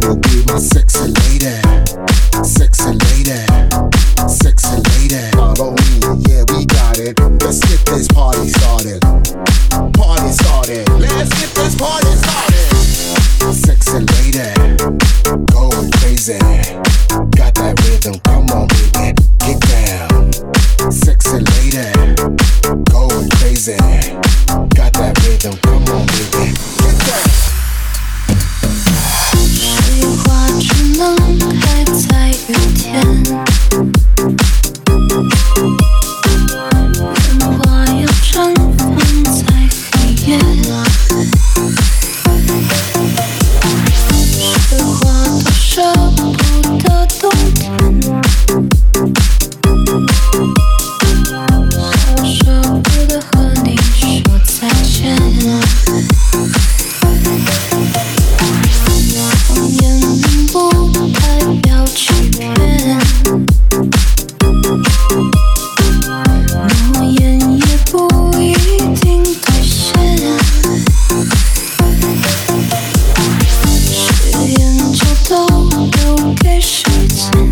will be my sexy lady, sexy lady, sexy lady. Follow me, yeah, we got it. Let's get this party started. Party started. Let's get this party started. Sexy lady, going crazy. Got that rhythm, come on, baby, get down. Sexy lady, going crazy. Got that rhythm, come on, baby, get down. 水花只能开在雨天，烟花要绽放在黑夜。雪花都舍不得冬天，像我舍不得和你说再见。谎言并不代表欺骗，诺言也不一定兑现。誓言就都留给时间，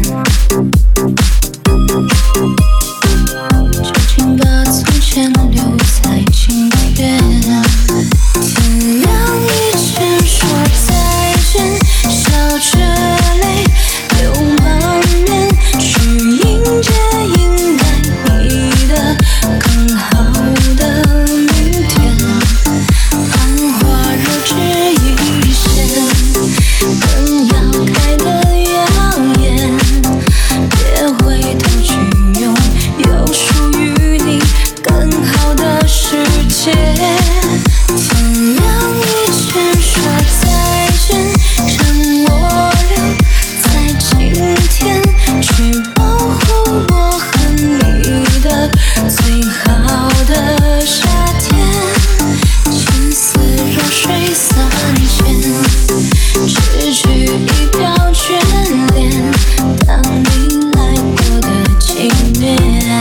就请把从前留在今天。天亮以前说再见，笑着泪流满面，去迎接迎来你的更好的明天。繁华若只一现，更要开得耀眼，别回头去拥有属于你更好的世界。天亮以前说再见，让我留在今天，去保护我和你的最好的夏天。青丝若水三千，只取一瓢眷恋，当你来过的纪念。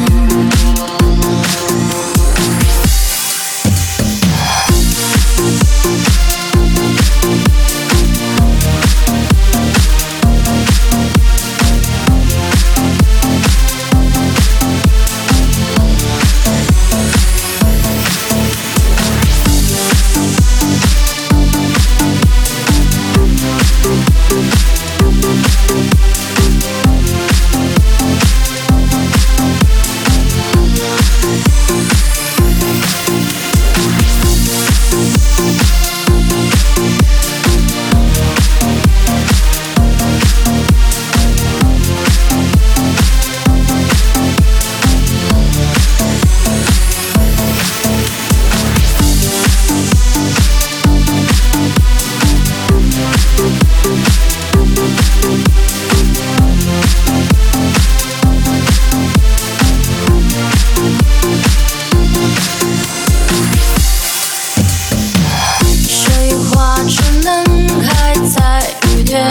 水花只能开在雨天，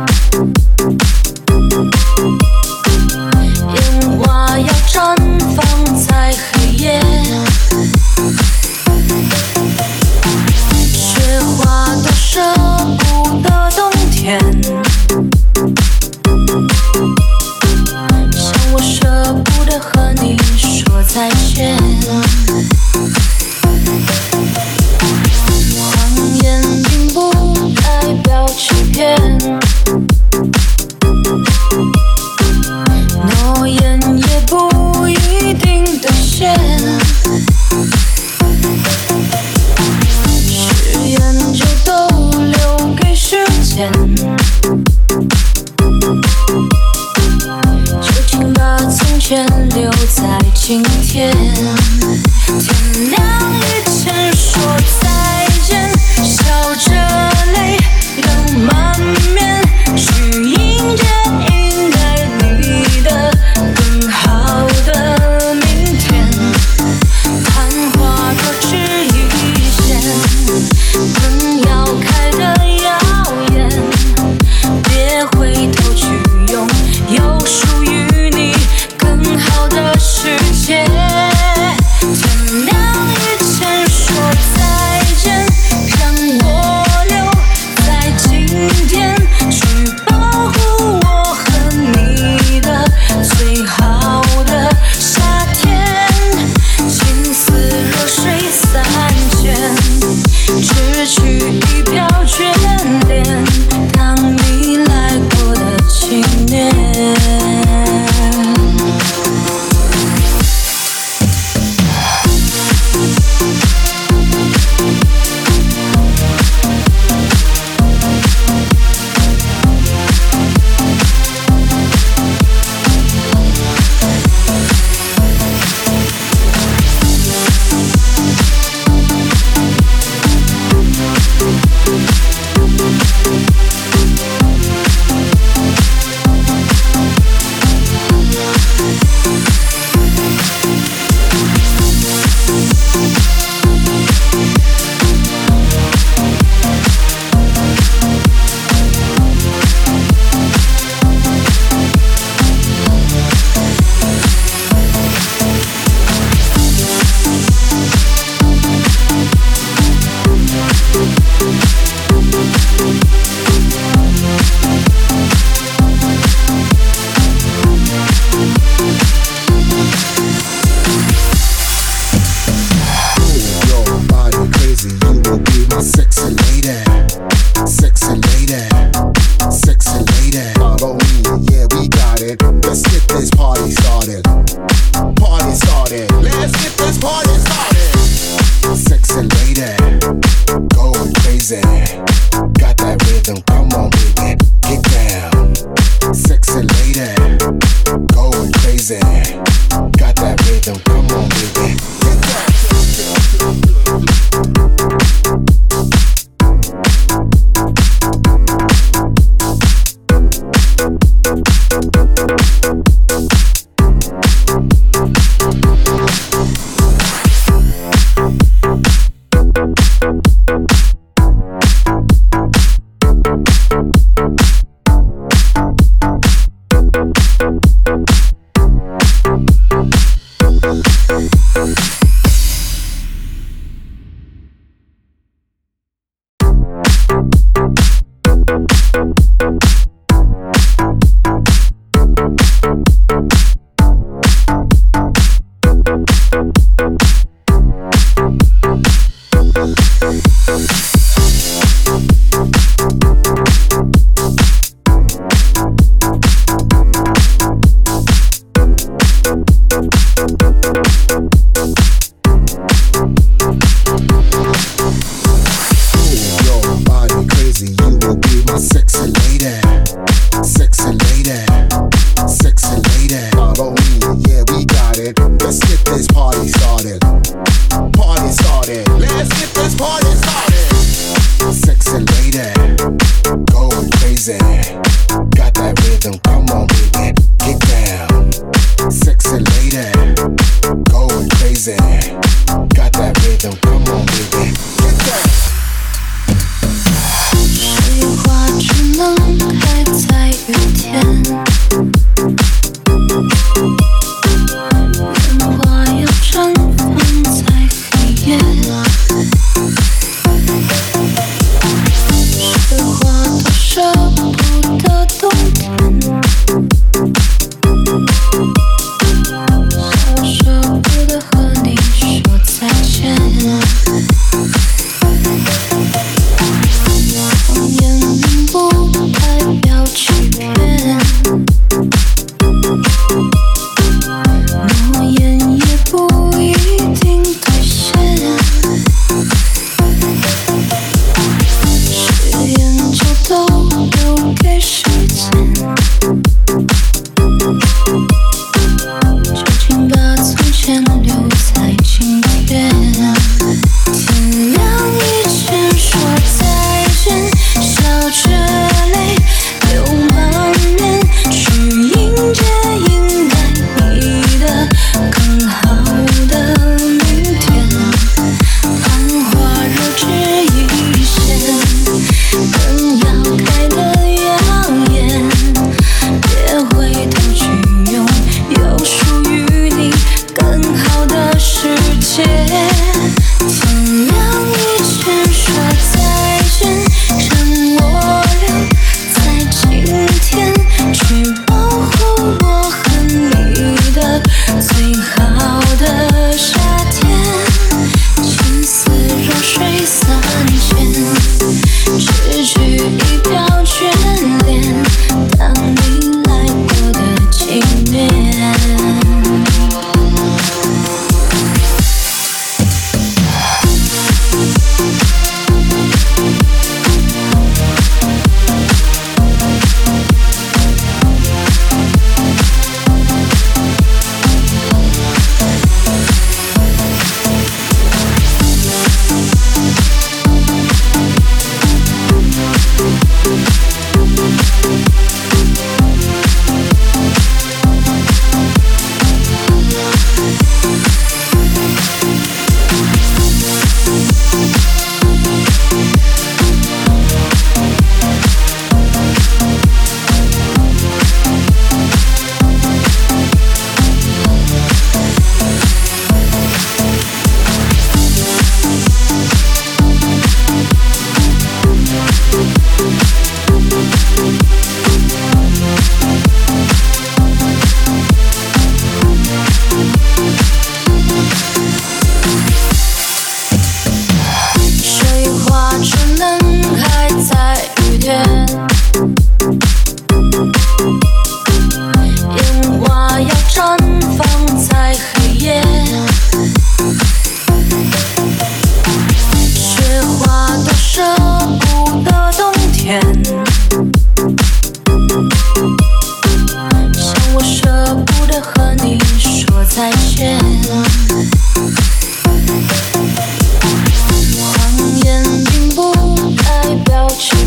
烟花要绽放在黑夜。雪花都舍不得冬天，像我舍不得和你说再见。谎言并不代表欺骗，诺言也不一定兑现。誓言就都留给时间，就请把从前留在今天。天亮以前说再见，笑着泪流满面，去迎接应该你的更好的明天。繁华若只一现，更要开得耀眼，别回头去拥有属于你更好的世界。 got that rhythm, come on baby, get down. Sexy lady, going crazy, got that rhythm, come on baby, get down.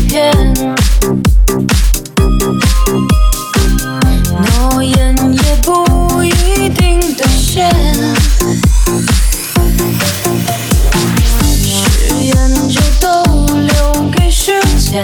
天，诺言也不一定兑现，誓言就都留给时间，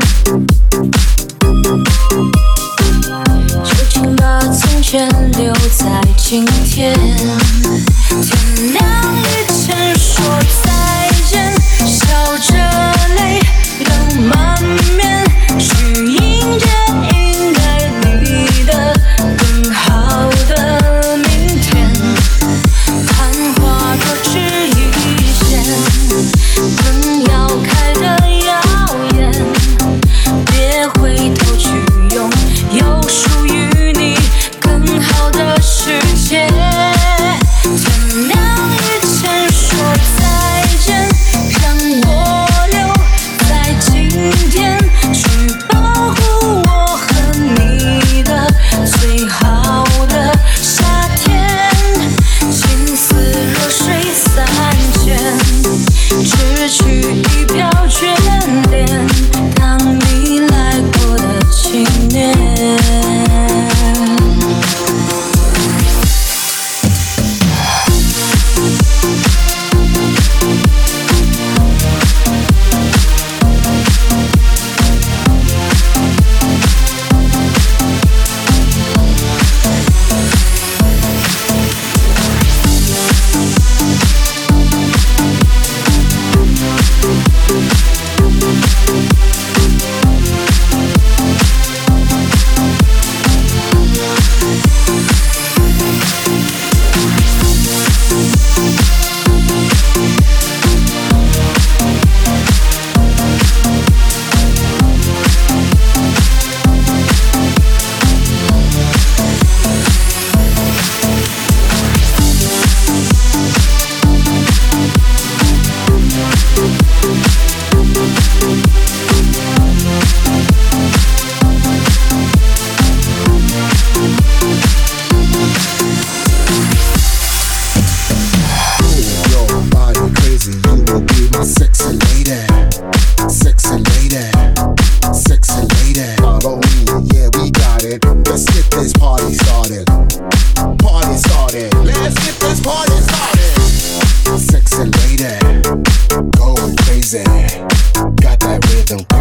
就请把从前留在今天，天亮以前说再见，笑着泪流满面，去迎接应该你的更好的明天，昙花若只一现，更要开得耀眼，别回头去拥有属于你更好的世界，天亮以前说再见，让我留在今天，去保护我和你的最好的夏天，情似弱水三千，只取一瓢眷恋，当你来过的纪念。 Sexy lady, going crazy, got that rhythm.